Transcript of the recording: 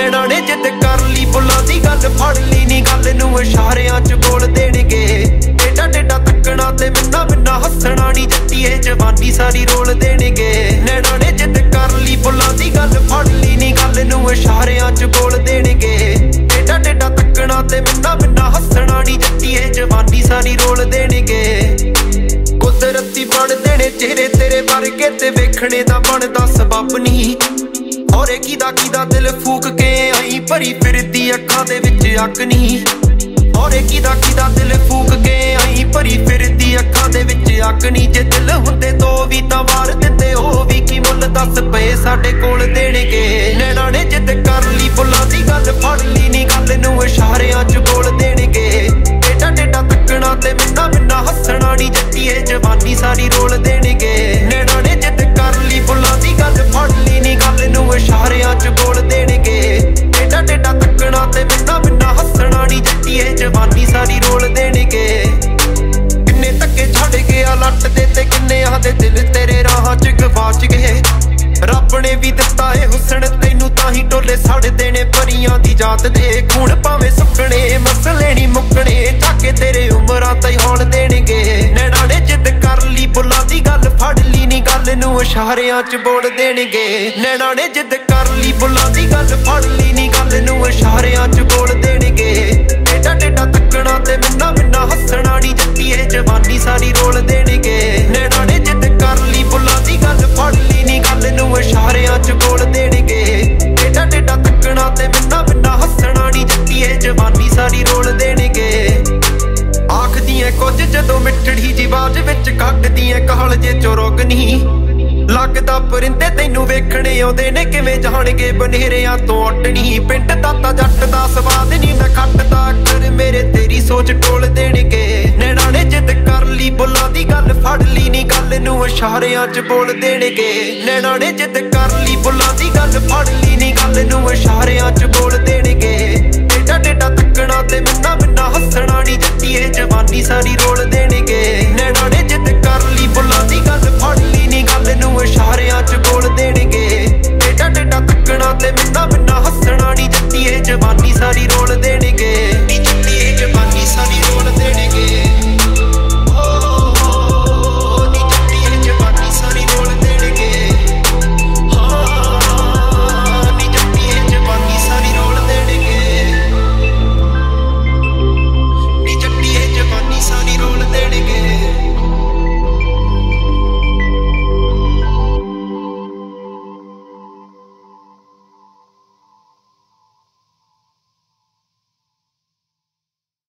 ਨੈਣਾ ਨੇ ਜਿੱਦ ਕਰ ਲਈ ਬੁੱਲਾਂ ਦੀ ਗੱਲ ਫੜ ਲਈ ਨੀ ਗੱਲ ਨੂੰ ਇਸ਼ਾਰਿਆਂ ਚ ਬੋਲ ਦੇਣਗੇ ਟੇਡਾ ਟੇਡਾ ਤੱਕਣਾ ਤੇ ਮਿੰਨਾ ਮਿੰਨਾ ਹੱਸਣਾ ਨੀ ਜੱਟੀਏ ਜਵਾਨੀ ਸਾਰੀ ਰੋਲ ਦੇਣਗੇ ਨੈਣਾ ਨੇ ਜਿੱਦ ਕਰ ਲਈ ਬੁੱਲਾਂ ਦੀ ਗੱਲ ਫੜ ਲਈ ਨੀ ਗੱਲ ਨੂੰ ਇਸ਼ਾਰਿਆਂ ਚ ਬੋਲ ਦੇਣਗੇ ਟੇਡਾ ਟੇਡਾ ਤੱਕਣਾ ਤੇ ਮਿੰਨਾ ਮਿੰਨਾ ਹੱਸਣਾ ਨੀ ਜੱਟੀਏ ਜਵਾਨੀ ਸਾਰੀ ਰੋਲ ਦੇਣਗੇ ਕੁਦਰਤੀ ਬਣਦੇ ਨੇ ਚਿਹਰੇ ਤੇਰੇ ਵਰਗੇ ਤੇ ਵੇਖਣੇ ਦਾ ਬਣਦਾ ਸਬੱਬ ਨਹੀਂ ਔਰੇ ਕਿਦਾ ਦਿਲ ਫੂਕ ਕੇ ਆਈ ਭਰੀ ਫਿਰਦੀ ਅੱਖਾਂ ਦੇ ਵਿੱਚ ਅੱਗ ਨਹੀਂ ਔਰੇ ਕਿਦਾ ਦਿਲ ਫੂਕ ਕੇ ਆਈ ਭਰੀ ਫਿਰਦੀ ਅੱਖਾਂ ਦੇ ਵਿੱਚ ਅੱਗ ਨਹੀਂ ਜੇ ਦਿਲ ਹੁੰਦੇ ਦੋ ਵੀ ਤਾਂ ਵਾਰ ਦਿੰਦੇ ਉਹ ਵੀ ਕੀ ਮੁੱਲ ਦੱਸ ਪਏ ਸਾਡੇ ਕੋਲ ਦੇਣਗੇ ਨੈਣਾ ਨੇ ਜਿੱਦ ਕਰ ਲਈ ਬੁੱਲਾਂ ਦੀ ਗੱਲ ਫੜ ਲਈ ਨੀ ਗੱਲ ਨੂੰ ਇਸ਼ਾਰਿਆਂ ਚ ਬੋਲ ਦੇਣਗੇ ਟੇਡਾ ਟੇਡਾ ਤੱਕਣਾ ਤੇ ਮਿੰਨਾ ਮਿੰਨਾ ਹੱਸਣਾ ਨੀ ਜੱਟੀਏ ਜਵਾਨੀ ਸਾਰੀ ਰੋਲ ਦੇਣਗੇ ਨੈਣਾ ਨੇ ਜਿੱਦ ਕਰ ਲਈ ਬੁੱਲਾਂ ਦੀ ਗੱਲ ਫੜ ਲਈ ਨੀ ਗੱਲ ਨੂੰ ਇਸ਼ਾਰਿਆਂ ਚ ਬੋਲ ਦੇਣਗੇ ਟੇਡਾ ਟੇਡਾ ਤੱਕਣਾ ਤੇ ਮਿੰਨਾ ਮਿੰਨਾ ਹੱਸਣਾ ਨੀ ਜੱਟੀਏ ਜਵਾਨੀ ਸਾਰੀ ਰੋਲ ਦੇਣਗੇ ਕਿੰਨੇ ਧੱਕੇ ਛੱਡ ਗਿਆ ਲੱਟ ਦੇ ਤੇ ਕਿੰਨਿਆਂ ਦੇ ਦਿਲ ਤੇਰੇ ਰਾਹਾਂ ਚ ਗਵਾਚ ਗਏ ਰੱਬ ਨੇ ਵੀ ਦਿੱਤਾ ਏ ਹੁਸਨ ਤੈਨੂੰ ਤਾਂ ਹੀ ਟੋਲੇ ਸੜਦੇ ਨੇ ਪਰੀਆਂ ਦੀ ਜਾਤ ਦੇ ਖੂਨ ਭਾਵੇਂ ਸੁੱਕਣੇ ਮਸਲੇ ਨੀ ਮੁੱਕਣੇ ਚਾਕੇ ਤੇਰੇ ਉਮਰਾਂ ਤਾਈ ਹੌਲ ਦੇਣਗੇ ਨੈਣਾ ਨੇ ਜਿੱਦ ਕਰ ਲਈ ਬੁੱਲਾਂ ਦੀ ਗੱਲ ਫੜ ਲਈ ਨੀ ਗੱਲ ਨੂੰ ਇਸ਼ਾਰਿਆਂ ਚ ਬੋਲ ਦੇਣਗੇ ਨੈਣਾ ਨੇ ਜਿੱਦ ਕਰ ਲਈ ਬੁੱਲਾਂ ਦੀ ਗੱਲ ਫੜ ਲਈ ਨੀ ਗੱਲ ਨੂੰ ਇਸ਼ਾਰਿਆਂ ਚ ਬੋਲ ਦੇਣਗੇ ਟੇਡਾ ਟੇਡਾ ਤੱਕਣਾ ਤੇ ਮਿੰਨਾ ਮਿੰਨਾ ਹੱਸਣਾ ਨੀ ਜੱਟੀਏ ਜਵਾਨੀ ਸਾਰੀ ਰੋਲ ਦੇਣਗੇ ਨੈਣਾ ਨੇ ਜਿੱਦ ਕਰ ਲਈ ਬੁੱਲਾਂ ਦੀ ਗੱਲ ਫੜ ਲਈ ਨੀ ਗੱਲ ਨੂੰ ਇਸ਼ਾਰਿਆਂ ਚ ਬੋਲ ਦੇਣਗੇ ਟੇਡਾ ਟੇਡਾ ਤੱਕਣਾ ਤੇ ਮਿੰਨਾ ਮਿੰਨਾ ਹੱਸਣਾ ਨੀ ਜੱਟੀਏ ਜਵਾਨੀ ਸਾਰੀ ਰੋਲ ਦੇਣਗੇ ਆਖਦੀਆਂ ਕੁਝ ਜਦੋਂ ਮਿੱਠੜੀ ਜੀ ਆਵਾਜ਼ ਵਿੱਚ ਕੱਢਦੀਆਂ ਕਾਹਲ ਜੇ ਚੋਂ ਰੁਕ ਨਹੀਂ ਲੱਗਦਾ ਪਰਿੰਦੇ ਤੈਨੂੰ ਵੇਖਣੇ ਆਉਂਦੇ ਨੇ ਕਿਵੇਂ ਜਾਣਗੇ ਬਨੇਰਿਆਂ ਤੋਂ ਉੱਡਣੀ ਪਿੰਡ ਦਾ ਤਾਂ ਜੱਟ ਦਾ ਸਵਾਦ ਨਹੀਂ ਮੈਂ ਖੱਟਦਾ ਕਰ ਮੇਰੇ ਤੇਰੀ ਸੋਚ ਟੋਲ ਦੇਣਗੇ ਨੈਣਾ ਨੇ ਜਿੱਦ ਕਰ ਲਈ ਬੁੱਲਾਂ ਦੀ ਗੱਲ ਫੜ ਲਈ ਨੀ ਗੱਲ ਨੂੰ ਇਸ਼ਾਰਿਆਂ ਚ ਬੋਲ ਦੇਣਗੇ ਨੈਣਾ ਨੇ ਜਿੱਦ ਕਰ ਲਈ ਬੁੱਲਾਂ ਦੀ ਗੱਲ ਫੜ ਲਈ ਨੀ ਗੱਲ ਨੂੰ ਇਸ਼ਾਰਿਆਂ ਚ ਬੋਲ ਦੇਣਗੇ ਟੇਡਾ ਟੇਡਾ ਤੱਕਣਾ ਤੇ ਮਿੰਨਾ ਮਿੰਨਾ ਹੱਸਣਾ ਨੀ ਜੱਟੀਏ ਜਵਾਨੀ ਸਾਰੀ ਰੋਲ ਦੇਣਗੇ ਨੈਣਾ